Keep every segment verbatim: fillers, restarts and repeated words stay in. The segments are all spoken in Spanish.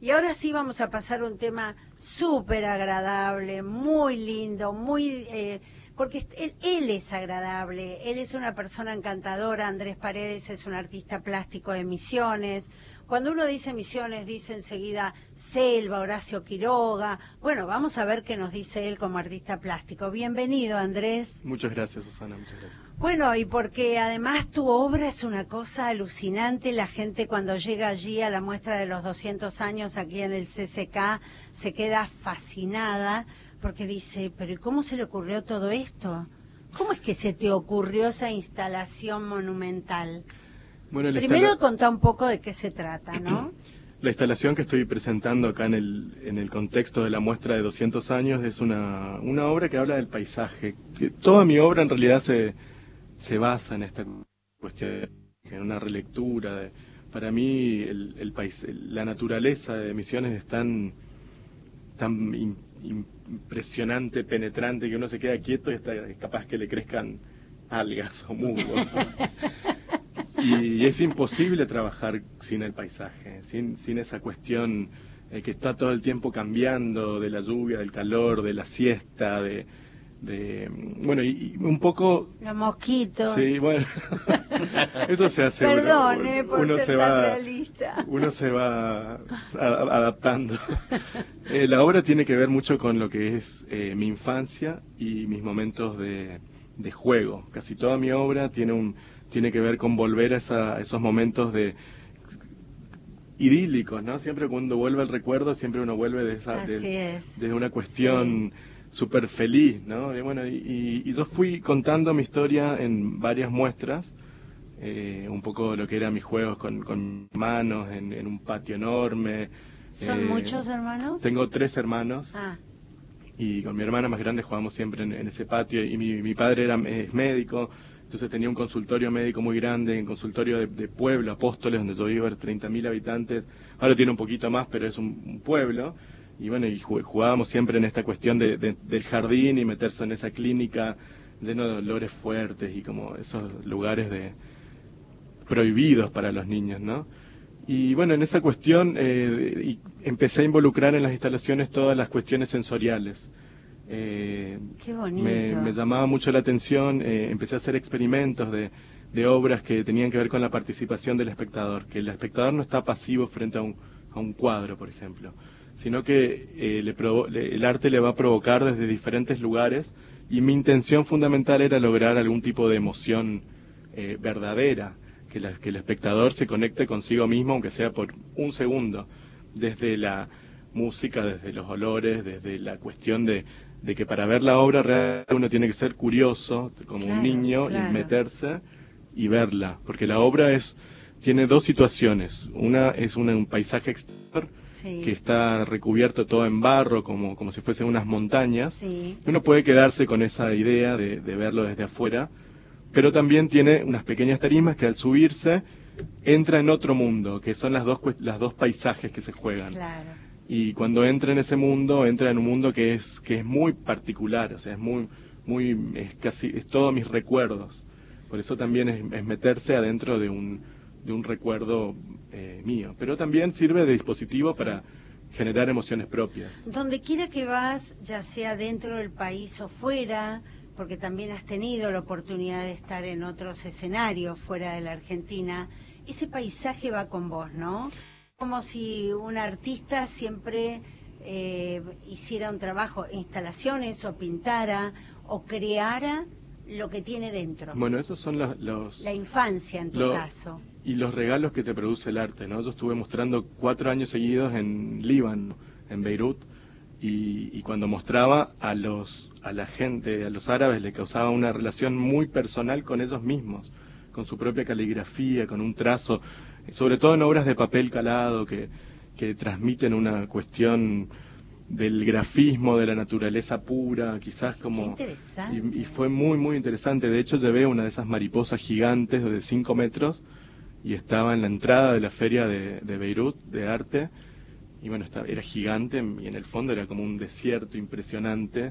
Y ahora sí vamos a pasar a un tema súper agradable, muy lindo, muy... Eh, porque él, él es agradable, él es una persona encantadora. Andrés Paredes es un artista plástico de Misiones. Cuando uno dice Misiones, dice enseguida Selva, Horacio Quiroga. Bueno, vamos a ver qué nos dice él como artista plástico. Bienvenido, Andrés. Muchas gracias, Susana, muchas gracias. Bueno, y porque además tu obra es una cosa alucinante. La gente cuando llega allí a la muestra de los doscientos años aquí en el C C K se queda fascinada porque dice, pero ¿y cómo se le ocurrió todo esto? ¿Cómo es que se te ocurrió esa instalación monumental? Bueno, primero instala... contá un poco de qué se trata, ¿no? La instalación que estoy presentando acá en el, en el contexto de la muestra de doscientos años es una, una obra que habla del paisaje. Que toda mi obra en realidad se... se basa en esta cuestión, en una relectura. De, para mí, el, el país, la naturaleza de Misiones es tan, tan in, impresionante, penetrante, que uno se queda quieto y está, es capaz que le crezcan algas o musgos. Y es imposible trabajar sin el paisaje, sin, sin esa cuestión eh, que está todo el tiempo cambiando, de la lluvia, del calor, de la siesta, de... de bueno, y, y un poco... Los mosquitos. Sí, bueno, eso se hace. Perdón, uno, eh, por uno ser se tan va, realista. Uno se va a, a, adaptando. Eh, la obra tiene que ver mucho con lo que es eh, mi infancia y mis momentos de, de juego. Casi toda mi obra tiene un tiene que ver con volver a, esa, a esos momentos de idílicos, ¿no? Siempre cuando vuelve el recuerdo, siempre uno vuelve de esa de, de una cuestión... Sí. Súper feliz, ¿no? Y bueno, y, y yo fui contando mi historia en varias muestras, eh, un poco lo que eran mis juegos con, con hermanos en, en un patio enorme. ¿Son eh, muchos hermanos? Tengo tres hermanos. Ah. Y con mi hermana más grande jugábamos siempre en, en ese patio, y mi, mi padre era es médico, entonces tenía un consultorio médico muy grande, un consultorio de, de pueblo, Apóstoles, donde yo vivo, treinta mil habitantes, ahora tiene un poquito más, pero es un, un pueblo. Y bueno, y jugábamos siempre en esta cuestión de, de, del jardín y meterse en esa clínica lleno de olores fuertes y como esos lugares de prohibidos para los niños, ¿no? Y bueno, en esa cuestión eh, y empecé a involucrar en las instalaciones todas las cuestiones sensoriales. Eh, Qué bonito. Me, me llamaba mucho la atención, eh, empecé a hacer experimentos de, de obras que tenían que ver con la participación del espectador, que el espectador no está pasivo frente a un, a un cuadro, por ejemplo, sino que eh, le provo le, el arte le va a provocar desde diferentes lugares, y mi intención fundamental era lograr algún tipo de emoción eh, verdadera, que, la, que el espectador se conecte consigo mismo, aunque sea por un segundo, desde la música, desde los olores, desde la cuestión de, de que para ver la obra real uno tiene que ser curioso, como claro, un niño, claro. Y meterse y verla, porque la obra es tiene dos situaciones. Una es una, un paisaje exterior, sí, que está recubierto todo en barro, como, como si fuesen unas montañas. Sí. Uno puede quedarse con esa idea de, de verlo desde afuera, pero también tiene unas pequeñas tarimas que al subirse entra en otro mundo, que son las dos, las dos paisajes que se juegan. Claro. Y cuando entra en ese mundo, entra en un mundo que es, que es muy particular, o sea, es muy, muy, es casi, es todos mis recuerdos. Por eso también es, es meterse adentro de un, de un recuerdo eh, mío, pero también sirve de dispositivo para generar emociones propias. Donde quiera que vas, ya sea dentro del país o fuera, porque también has tenido la oportunidad de estar en otros escenarios fuera de la Argentina, ese paisaje va con vos, ¿no? Como si un artista siempre eh, hiciera un trabajo, instalaciones, o pintara, o creara lo que tiene dentro. Bueno, esos son los... los la infancia, en tu lo, caso. Y los regalos que te produce el arte, ¿no? Yo estuve mostrando cuatro años seguidos en Líbano, en Beirut, y, y cuando mostraba a los a la gente, a los árabes, le causaba una relación muy personal con ellos mismos, con su propia caligrafía, con un trazo, sobre todo en obras de papel calado que, que transmiten una cuestión del grafismo, de la naturaleza pura, quizás como... Qué interesante. Y, y fue muy, muy interesante. De hecho, llevé una de esas mariposas gigantes de cinco metros y estaba en la entrada de la feria de, de Beirut, de arte, y bueno, estaba, era gigante y en el fondo era como un desierto impresionante.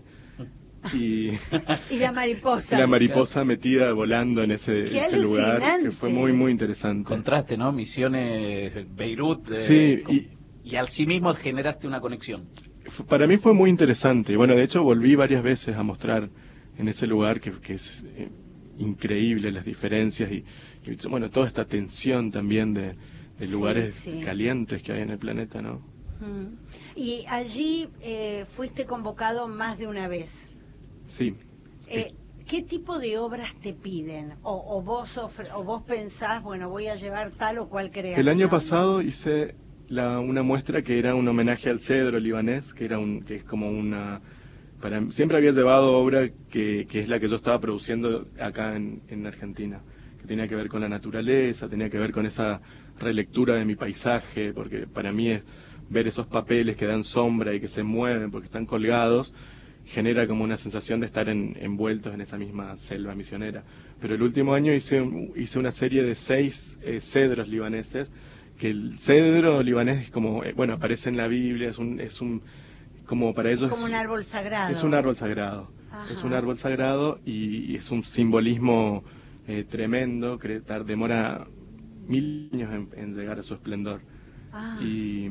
Y, y la mariposa. La mariposa metida volando en ese, ese lugar, que fue muy, muy interesante. Contraste, ¿no? Misiones, Beirut. Eh, sí, con... y, y al sí mismo generaste una conexión. Para mí fue muy interesante. Bueno, de hecho volví varias veces a mostrar en ese lugar que, que es eh, increíble las diferencias y, y bueno, toda esta tensión también de, de lugares sí, sí. calientes que hay en el planeta, ¿no? Mm. Y allí eh, fuiste convocado más de una vez. Sí. Eh, ¿Qué tipo de obras te piden? O, o vos ofre, o vos pensás, bueno, voy a llevar tal o cual creación. El año pasado hice la, una muestra que era un homenaje al cedro libanés, que era un, que es como una, para siempre había llevado obra que, que es la que yo estaba produciendo acá en, en Argentina, que tenía que ver con la naturaleza, tenía que ver con esa relectura de mi paisaje, porque para mí es ver esos papeles que dan sombra y que se mueven porque están colgados, genera como una sensación de estar en, envueltos en esa misma selva misionera. Pero el último año hice, hice una serie de seis eh, cedros libaneses, que el cedro libanés es como, eh, bueno, aparece en la Biblia, es un, es un como para ellos... Como un árbol sagrado. Es un árbol sagrado. Ajá. Es un árbol sagrado y, y es un simbolismo eh, tremendo, que tar, demora mil años en, en llegar a su esplendor. Ah. Y,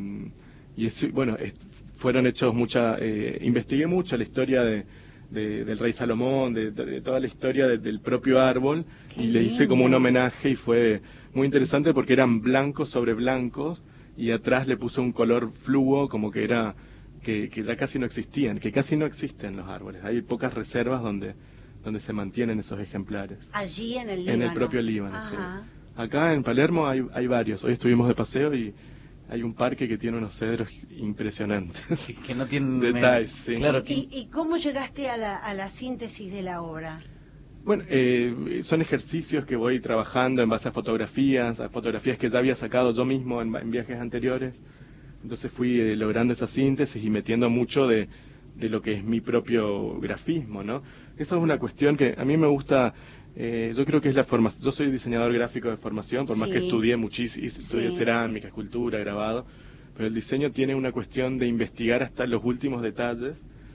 y es, bueno, es, fueron hechos mucha, eh, investigué mucho la historia de, de, del rey Salomón, de, de, de toda la historia de, del propio árbol. Qué y le hice como un homenaje y fue muy interesante porque eran blancos sobre blancos y atrás le puse un color fluo como que era, que, que ya casi no existían, que casi no existen los árboles. Hay pocas reservas donde, donde se mantienen esos ejemplares. Allí en el Líbano. En el propio Líbano, sí. Acá en Palermo hay, hay varios. Hoy estuvimos de paseo y hay un parque que tiene unos cedros impresionantes. Que, que no tienen detalles. Sí. Claro. ¿Y, ¿Y cómo llegaste a la, a la síntesis de la obra? Bueno, eh, son ejercicios que voy trabajando en base a fotografías, a fotografías que ya había sacado yo mismo en, en viajes anteriores. Entonces fui eh, logrando esa síntesis y metiendo mucho de, de lo que es mi propio grafismo, ¿no? Eso es una cuestión que a mí me gusta. Eh, yo creo que es la formación. Yo soy diseñador gráfico de formación, por sí. más que estudié muchísimo, estudié sí. cerámica, escultura, grabado, pero el diseño tiene una cuestión de investigar hasta los últimos detalles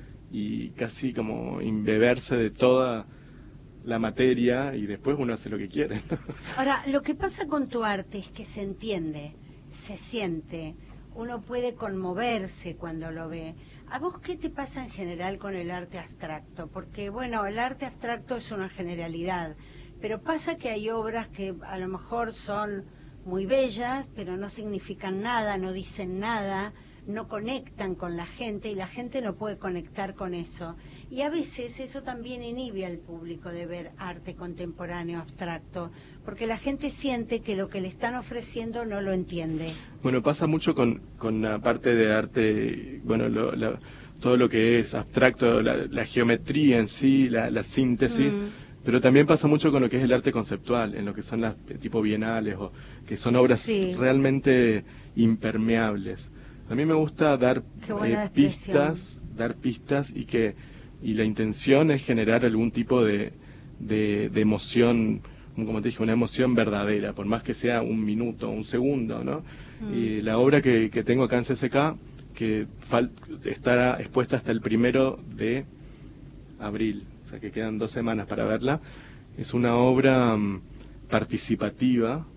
y casi como imbeberse de toda la materia y después uno hace lo que quiere. Ahora, lo que pasa con tu arte es que se entiende, se siente, uno puede conmoverse cuando lo ve. ¿A vos qué te pasa en general con el arte abstracto? Porque, bueno, el arte abstracto es una generalidad, pero pasa que hay obras que a lo mejor son muy bellas, pero no significan nada, no dicen nada, no conectan con la gente y la gente no puede conectar con eso. Y a veces eso también inhibe al público de ver arte contemporáneo abstracto, porque la gente siente que lo que le están ofreciendo no lo entiende. Bueno, pasa mucho con, con la parte de arte, bueno, lo, la, todo lo que es abstracto, la, la geometría en sí, la, la síntesis, mm. pero también pasa mucho con lo que es el arte conceptual, en lo que son las tipo bienales, o que son obras sí. realmente impermeables. A mí me gusta dar eh, pistas, dar pistas y que y la intención es generar algún tipo de, de, de emoción, como te dije, una emoción verdadera, por más que sea un minuto, un segundo, ¿no? Mm. Y la obra que, que tengo acá en C C K, que fal, estará expuesta hasta el primero de abril, o sea que quedan dos semanas para verla, es una obra um, participativa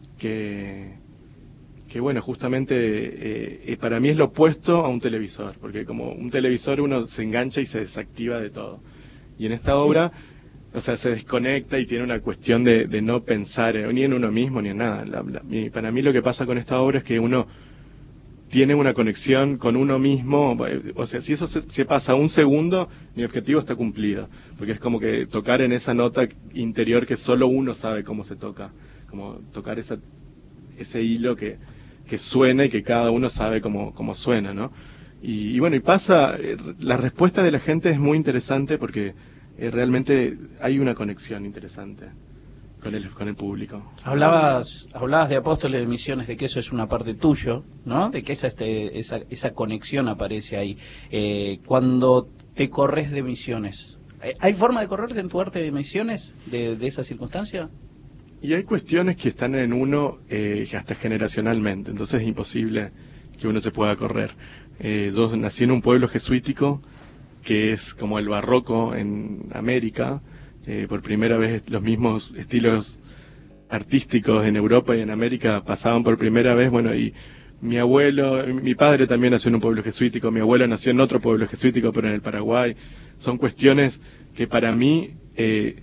que... que bueno, justamente eh, eh, para mí es lo opuesto a un televisor, porque como un televisor uno se engancha y se desactiva de todo. Y en esta obra, o sea, se desconecta y tiene una cuestión de, de no pensar eh, ni en uno mismo ni en nada. La, la, y para mí lo que pasa con esta obra es que uno tiene una conexión con uno mismo, o sea, si eso se, se pasa un segundo, mi objetivo está cumplido, porque es como que tocar en esa nota interior que solo uno sabe cómo se toca, como tocar esa, ese hilo que... que suena y que cada uno sabe cómo, cómo suena, ¿no? Y, y bueno, y pasa, eh, la respuesta de la gente es muy interesante porque eh, realmente hay una conexión interesante con el, con el público. Hablabas, hablabas de Apóstoles de Misiones, de que eso es una parte tuyo, ¿no? De que esa, este, esa, esa conexión aparece ahí. Eh, cuando te corres de misiones, ¿hay forma de correrte en tu arte de misiones de, de esa circunstancia? Y hay cuestiones que están en uno eh, hasta generacionalmente, entonces es imposible que uno se pueda correr. Eh, yo nací en un pueblo jesuítico que es como el barroco en América, eh, por primera vez los mismos estilos artísticos en Europa y en América pasaban por primera vez, bueno, y mi abuelo, mi padre también nació en un pueblo jesuítico, mi abuelo nació en otro pueblo jesuítico, pero en el Paraguay. Son cuestiones que para mí eh,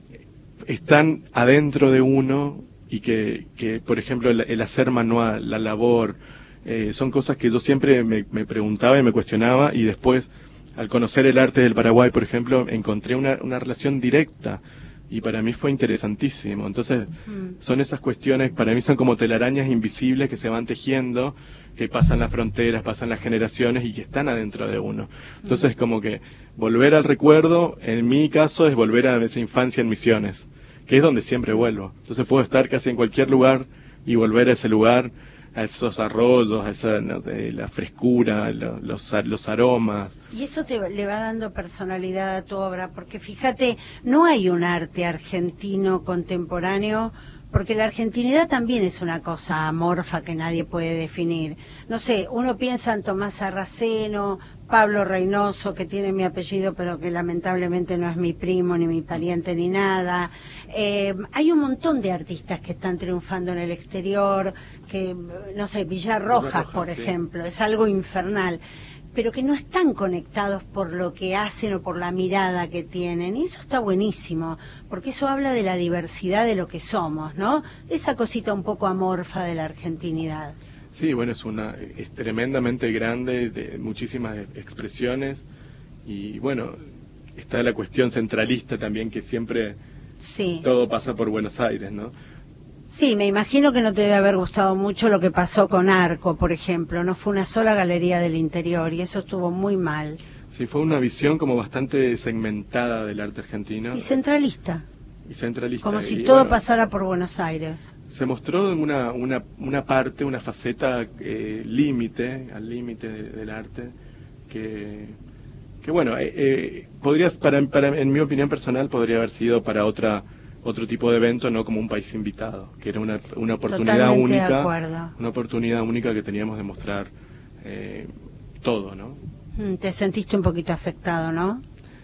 están adentro de uno y que, que por ejemplo, el, el hacer manual, la labor, eh, son cosas que yo siempre me, me preguntaba y me cuestionaba, y después, al conocer el arte del Paraguay, por ejemplo, encontré una, una relación directa. Y para mí fue interesantísimo. Entonces, mm. son esas cuestiones, para mí son como telarañas invisibles que se van tejiendo, que pasan las fronteras, pasan las generaciones y que están adentro de uno. Entonces, mm. como que volver al recuerdo, en mi caso, es volver a esa infancia en Misiones, que es donde siempre vuelvo. Entonces puedo estar casi en cualquier lugar y volver a ese lugar, a esos arroyos, a esa, no, la frescura, los, los, los aromas. Y eso te le va dando personalidad a tu obra, porque fíjate, no hay un arte argentino contemporáneo, porque la argentinidad también es una cosa amorfa que nadie puede definir. No sé, uno piensa en Tomás Sarraceno, Pablo Reynoso, que tiene mi apellido, pero que lamentablemente no es mi primo, ni mi pariente, ni nada. Eh, hay un montón de artistas que están triunfando en el exterior, que, no sé, Villar Rojas, por sí. ejemplo, es algo infernal, pero que no están conectados por lo que hacen o por la mirada que tienen, y eso está buenísimo, porque eso habla de la diversidad de lo que somos, ¿no? Esa cosita un poco amorfa de la argentinidad. Sí, bueno, es una es tremendamente grande, de muchísimas expresiones, y bueno, está la cuestión centralista también, que siempre sí. todo pasa por Buenos Aires, ¿no? Sí, me imagino que no te debe haber gustado mucho lo que pasó con Arco, por ejemplo, no fue una sola galería del interior, y eso estuvo muy mal. Sí, fue una visión como bastante segmentada del arte argentino. Y centralista. Y centralista. Como si y, todo bueno, pasara por Buenos Aires. Se mostró una una una parte, una faceta eh, límite, al límite de, del arte, que que bueno, eh, eh, podrías para, para en mi opinión personal podría haber sido para otra otro tipo de evento, no como un país invitado, que era una una oportunidad Totalmente única, de acuerdo. una oportunidad única que teníamos de mostrar eh, todo, ¿no? Te sentiste un poquito afectado, ¿no?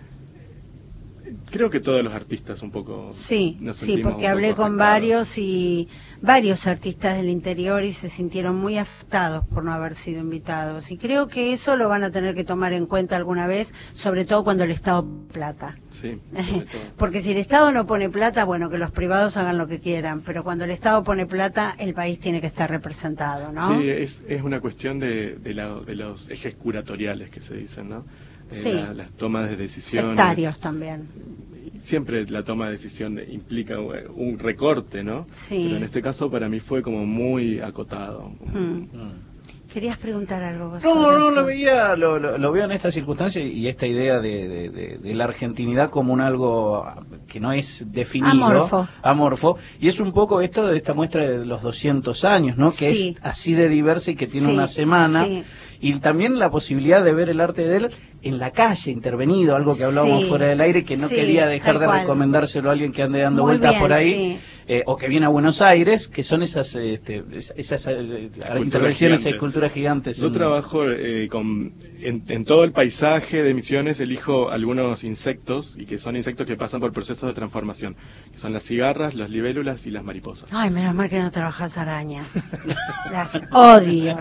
Creo que todos los artistas un poco... Sí, sí, porque hablé con varios y varios artistas del interior y se sintieron muy afectados por no haber sido invitados. Y creo que eso lo van a tener que tomar en cuenta alguna vez, sobre todo cuando el Estado pone plata. Sí, porque si el Estado no pone plata, bueno, que los privados hagan lo que quieran, pero cuando el Estado pone plata, el país tiene que estar representado, ¿no? Sí, es, es una cuestión de, de, la, de los ejes curatoriales que se dicen, ¿no? Sí. Eh, la, las tomas de decisiones. Sectarios también. Siempre la toma de decisión implica un recorte, ¿no? Sí. Pero en este caso para mí fue como muy acotado. Hmm. ¿Querías preguntar algo vos? No, no, lo veía, lo, lo, lo veo en esta circunstancia y esta idea de, de, de, de la argentinidad como un algo que no es definido. Amorfo. Amorfo. Y es un poco esto de esta muestra de los doscientos años, ¿no? Que sí. es así de diversa y que tiene sí. una semana. Sí. Y también la posibilidad de ver el arte de él en la calle, intervenido, algo que hablábamos sí, fuera del aire, que no sí, quería dejar de cual. recomendárselo a alguien que ande dando Muy vueltas bien, por ahí, sí. eh, o que viene a Buenos Aires, que son esas este, esas eh, intervenciones, esas esculturas gigantes. Yo en... trabajo eh, con, en, en todo el paisaje de Misiones, elijo algunos insectos, y que son insectos que pasan por procesos de transformación, que son las cigarras, las libélulas y las mariposas. Ay, menos mal que no trabajas arañas. Las odio.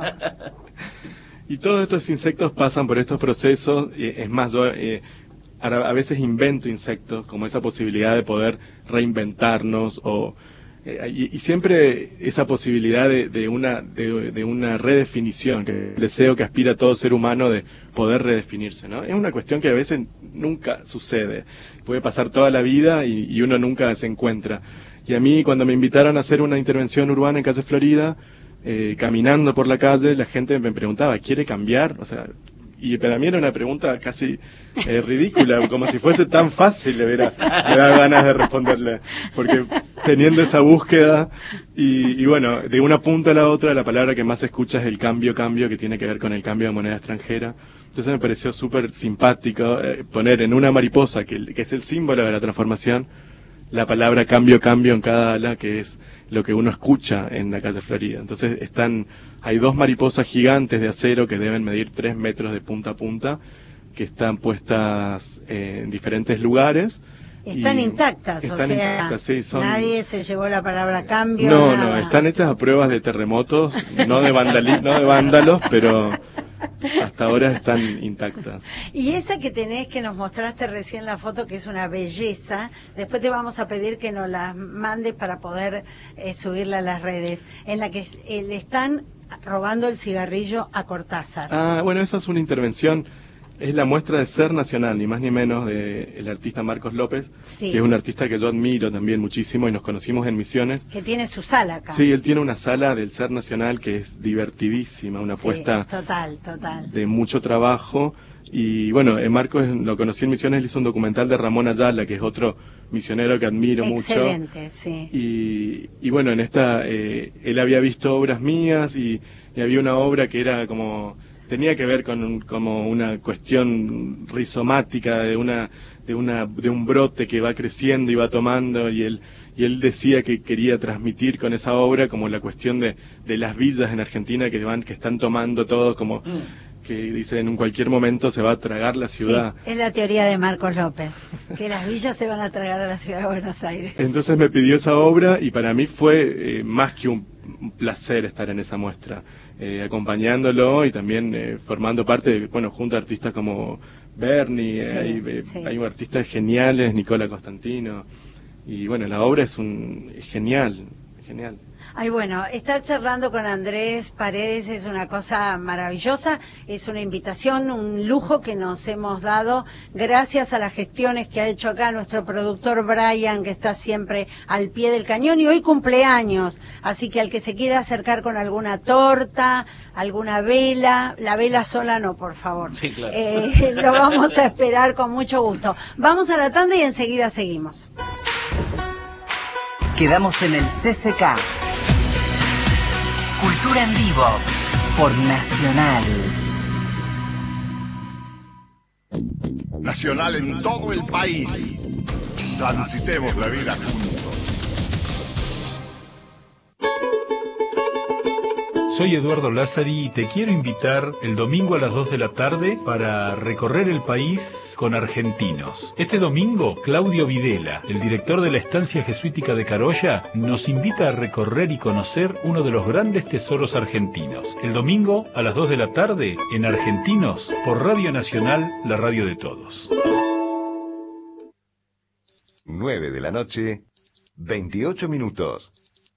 Y todos estos insectos pasan por estos procesos, eh, es más, yo eh, a, a veces invento insectos, como esa posibilidad de poder reinventarnos, o eh, y, y siempre esa posibilidad de, de, una, de, de una redefinición, que el deseo que aspira todo ser humano de poder redefinirse, ¿no? Es una cuestión que a veces nunca sucede, puede pasar toda la vida y, y uno nunca se encuentra. Y a mí, cuando me invitaron a hacer una intervención urbana en Calle Florida, Eh, caminando por la calle, la gente me preguntaba, ¿quiere cambiar? O sea, y para mí era una pregunta casi eh, ridícula, como si fuese tan fácil, le hubiera, me da ganas de responderle, porque teniendo esa búsqueda, y, y bueno, de una punta a la otra, la palabra que más se escucha es el cambio, cambio, que tiene que ver con el cambio de moneda extranjera. Entonces me pareció súper simpático eh, poner en una mariposa, que, que es el símbolo de la transformación, la palabra cambio, cambio en cada ala, que es lo que uno escucha en la Calle Florida. Entonces están, hay dos mariposas gigantes de acero que deben medir tres metros de punta a punta, que están puestas eh, en diferentes lugares, Están Y intactas, están o sea, intactas, sí, son... nadie se llevó la palabra cambio. No, nada. no, están hechas a pruebas de terremotos, no de vandali- no de vándalos, pero hasta ahora están intactas. Y esa que tenés, que nos mostraste recién la foto, que es una belleza, después te vamos a pedir que nos la mandes para poder eh, subirla a las redes, en la que eh, le están robando el cigarrillo a Cortázar. Ah, bueno, esa es una intervención, es la muestra de Ser Nacional, ni más ni menos, del artista Marcos López, Sí. que es un artista que yo admiro también muchísimo y nos conocimos en Misiones. Que tiene su sala acá. Sí, él tiene una sala del Ser Nacional que es divertidísima, una Sí, apuesta total, total. de mucho trabajo. Y bueno, eh, Marcos lo conocí en Misiones, él hizo un documental de Ramón Ayala, que es otro misionero que admiro mucho. Excelente, sí. Y, y bueno, en esta, eh, él había visto obras mías y, y había una obra que era como, tenía que ver con un, como una cuestión rizomática de una, de una, de un brote que va creciendo y va tomando, y él, y él decía que quería transmitir con esa obra como la cuestión de, de las villas en Argentina que van, que están tomando todo como, mm. que dice en un cualquier momento se va a tragar la ciudad. Sí, es la teoría de Marcos López, que las villas se van a tragar a la ciudad de Buenos Aires. Entonces me pidió esa obra y para mí fue eh, más que un, un placer estar en esa muestra, eh, acompañándolo y también eh, formando parte, de, bueno, junto a artistas como Bernie, Sí, eh, hay, eh, sí. hay artistas geniales, Nicola Costantino, y bueno, la obra es un es genial, genial. Ay, bueno, estar charlando con Andrés Paredes es una cosa maravillosa, es una invitación, un lujo que nos hemos dado gracias a las gestiones que ha hecho acá nuestro productor Brian, que está siempre al pie del cañón, y hoy cumpleaños, así que al que se quiera acercar con alguna torta, alguna vela, la vela sola no, por favor. Sí, claro. Eh, lo vamos a esperar con mucho gusto. Vamos a la tanda y enseguida seguimos. Quedamos en el C C K. Cultura en vivo por Nacional. Nacional en todo el país. Transitemos la vida juntos. Soy Eduardo Lázari y te quiero invitar el domingo a las dos de la tarde para recorrer el país con argentinos. Este domingo, Claudio Videla, el director de la estancia jesuítica de Carolla, nos invita a recorrer y conocer uno de los grandes tesoros argentinos. El domingo a las dos de la tarde, en Argentinos, por Radio Nacional, la radio de todos. nueve de la noche, veintiocho minutos.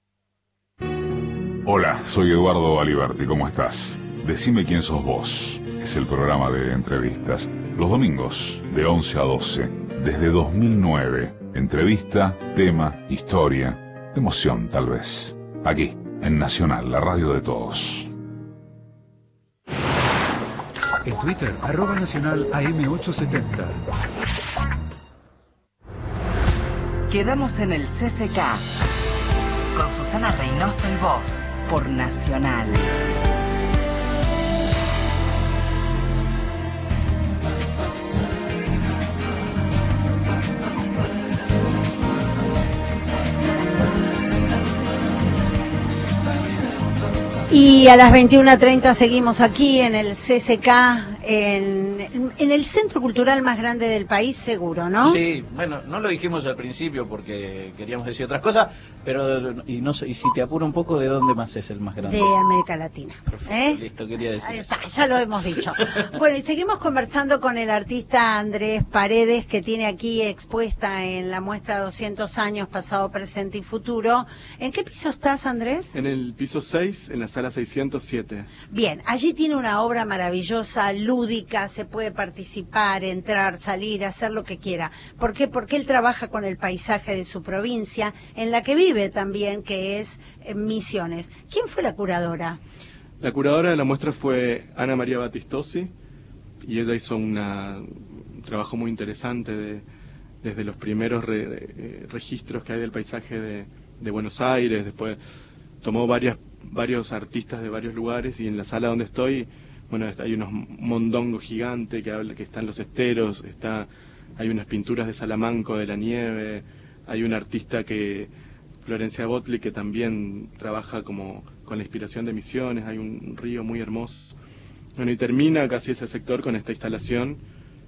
Hola, soy Eduardo Aliberti, ¿cómo estás? Decime quién sos vos. Es el programa de entrevistas. Los domingos, de once a doce, desde dos mil nueve. Entrevista, tema, historia, emoción tal vez. Aquí, en Nacional, la radio de todos. En Twitter, arroba nacional A M ochocientos setenta. Quedamos en el C C K con Susana Reynoso y vos por Nacional. Y a las veintiuna treinta seguimos aquí en el C C K, en, en el centro cultural más grande del país, seguro, ¿no? Sí, bueno, no lo dijimos al principio porque queríamos decir otras cosas, pero y no sé, y si te apuro un poco, ¿de dónde más es el más grande? De América Latina. Perfecto, ¿eh? listo, quería decir Ahí eso. está, ya lo hemos dicho. Bueno, y seguimos conversando con el artista Andrés Paredes, que tiene aquí expuesta en la muestra doscientos años, pasado, presente y futuro. ¿En qué piso estás, Andrés? En el piso seis, en la sala seiscientos siete. Bien, allí tiene una obra maravillosa, lúdica, se puede participar, entrar, salir, hacer lo que quiera. ¿Por qué? Porque él trabaja con el paisaje de su provincia, en la que vive también, que es eh, Misiones. ¿Quién fue la curadora? La curadora de la muestra fue Ana María Batistosi, y ella hizo una, un trabajo muy interesante de, desde los primeros re, eh, registros que hay del paisaje de, de Buenos Aires. Después tomó varias, varios artistas de varios lugares, y en la sala donde estoy, bueno, hay unos mondongos gigantes que habla, que están los esteros, está, hay unas pinturas de Salamanco, de la nieve, hay un artista que, Florencia Botli, que también trabaja como con la inspiración de Misiones, hay un río muy hermoso. Bueno, y termina casi ese sector con esta instalación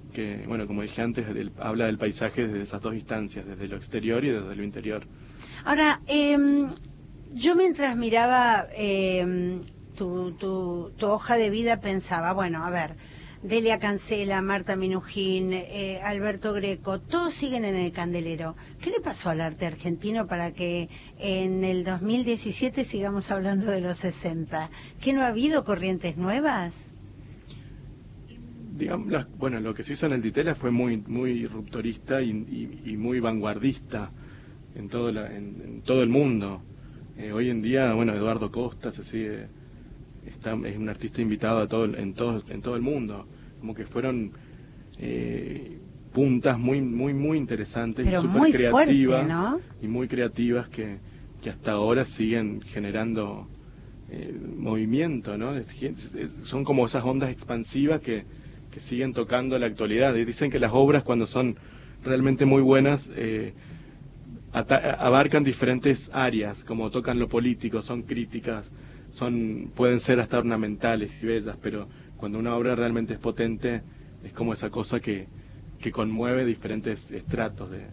que, bueno, como dije antes, del, habla del paisaje desde esas dos instancias, desde lo exterior y desde lo interior. Ahora, eh, yo mientras miraba eh, tu, tu, tu hoja de vida pensaba, bueno, a ver, Delia Cancela, Marta Minujín, eh, Alberto Greco, todos siguen en el candelero. ¿Qué le pasó al arte argentino para que en el dos mil diecisiete sigamos hablando de los sesenta? ¿Que no ha habido corrientes nuevas? Digamos, las, bueno, lo que se hizo en el Ditela fue muy muy rupturista y, y, y muy vanguardista en todo, la, en, en todo el mundo. Eh, hoy en día, bueno, Eduardo Costa se sigue... Está, es un artista invitado a todo, en, todo, en todo el mundo, como que fueron eh, puntas muy muy muy interesantes pero y súper muy creativas, fuerte, ¿no? y muy creativas que, que hasta ahora siguen generando eh, movimiento, ¿no? Es, es, son como esas ondas expansivas que, que siguen tocando la actualidad. Y dicen que las obras, cuando son realmente muy buenas, eh, abarcan diferentes áreas, como tocan lo político, son críticas, son pueden ser hasta ornamentales y bellas, pero cuando una obra realmente es potente, es como esa cosa que, que conmueve diferentes estratos de...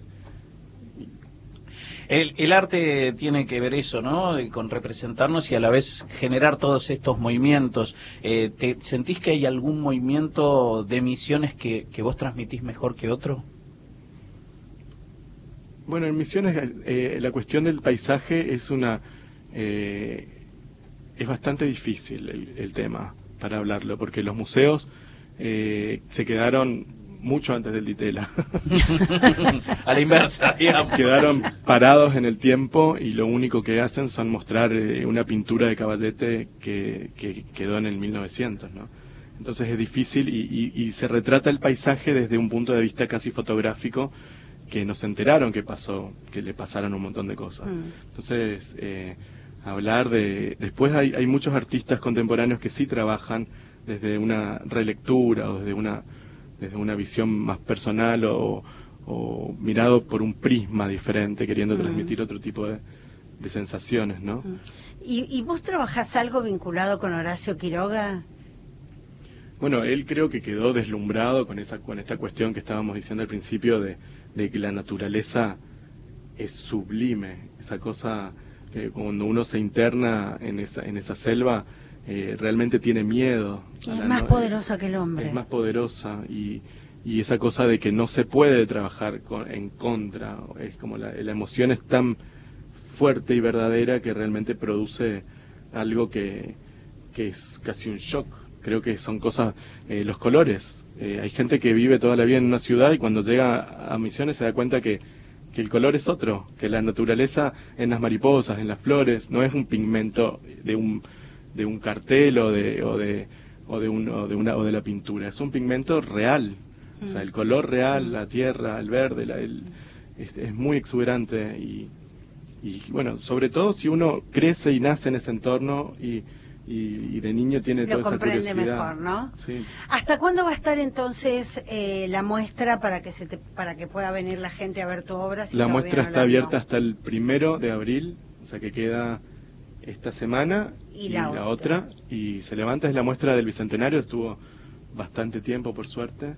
El, el arte tiene que ver eso, ¿no? Con representarnos y a la vez generar todos estos movimientos. Eh, ¿te sentís que hay algún movimiento de Misiones que, que vos transmitís mejor que otro? Bueno, en Misiones eh, la cuestión del paisaje es una... Eh, es bastante difícil el, el tema para hablarlo, porque los museos eh, se quedaron mucho antes del Ditela. A la inversa, digamos. Quedaron parados en el tiempo y lo único que hacen son mostrar eh, una pintura de Caballete que, que quedó en el mil novecientos, ¿no? Entonces es difícil y, y, y se retrata el paisaje desde un punto de vista casi fotográfico, que nos enteraron que pasó, que le pasaron un montón de cosas. Mm. Entonces... Eh, hablar de... Después hay, hay muchos artistas contemporáneos que sí trabajan desde una relectura o desde una, desde una visión más personal o, o mirado por un prisma diferente, queriendo mm. transmitir otro tipo de, de sensaciones, ¿no? ¿Y, ¿Y vos trabajás algo vinculado con Horacio Quiroga? Bueno, él creo que quedó deslumbrado con esa con esta cuestión que estábamos diciendo al principio de, de que la naturaleza es sublime, esa cosa... Eh, cuando uno se interna en esa en esa selva, eh, realmente tiene miedo. Es más no, poderosa eh, que el hombre. Es más poderosa y, y esa cosa de que no se puede trabajar con, en contra. Es como la, la emoción es tan fuerte y verdadera que realmente produce algo que, que es casi un shock. Creo que son cosas, eh, los colores. Eh, hay gente que vive toda la vida en una ciudad y cuando llega a Misiones se da cuenta que que el color es otro, que la naturaleza en las mariposas, en las flores, no es un pigmento de un de un cartel o de o de o de, un, o de una o de la pintura, es un pigmento real, mm. o sea, el color real, la tierra, el verde, la, el, es, es muy exuberante y y bueno, sobre todo si uno crece y nace en ese entorno y Y, y de niño tiene lo toda esa curiosidad. Lo comprende mejor, ¿no? Sí. ¿Hasta cuándo va a estar entonces eh, la muestra para que se te, para que pueda venir la gente a ver tu obra? Si la muestra no está abierta hasta el primero de abril, o sea que queda esta semana y, y la, la otra. otra. Y se levanta, es la muestra del Bicentenario, estuvo bastante tiempo por suerte.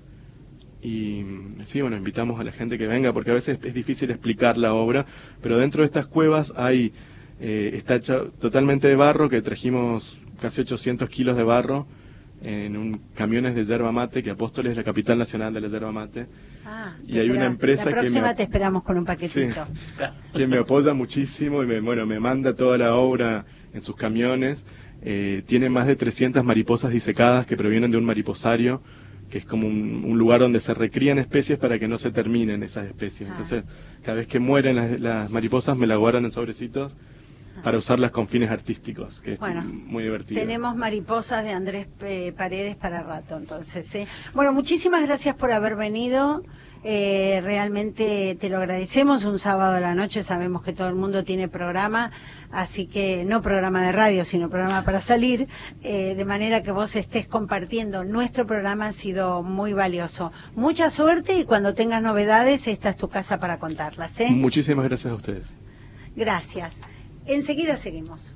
Y sí, bueno, invitamos a la gente que venga porque a veces es difícil explicar la obra, pero dentro de estas cuevas hay... Eh, está hecha totalmente de barro, que trajimos casi ochocientos kilos de barro en un camiones de yerba mate, que Apóstoles es la capital nacional de la yerba mate. Ah, y hay una empresa la próxima que me, te esperamos con un paquetito. Sí, que me apoya muchísimo y me, bueno, me manda toda la obra en sus camiones. Eh, tiene más de trescientas mariposas disecadas que provienen de un mariposario, que es como un, un lugar donde se recrían especies para que no se terminen esas especies. Ah. Entonces, cada vez que mueren las, las mariposas me las guardan en sobrecitos para usarlas con fines artísticos, que es bueno, muy divertido. Tenemos mariposas de Andrés eh, Paredes para rato, entonces. ¿eh? Bueno, muchísimas gracias por haber venido. Eh, realmente te lo agradecemos. Un sábado a la noche sabemos que todo el mundo tiene programa, así que no programa de radio, sino programa para salir, eh, de manera que vos estés compartiendo nuestro programa ha sido muy valioso. Mucha suerte y cuando tengas novedades, esta es tu casa para contarlas. ¿eh? Muchísimas gracias a ustedes. Gracias. Enseguida seguimos.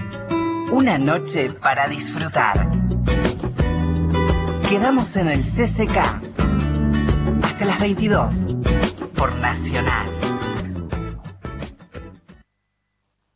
Una noche para disfrutar. Quedamos en el C C K. hasta las veintidós por Nacional.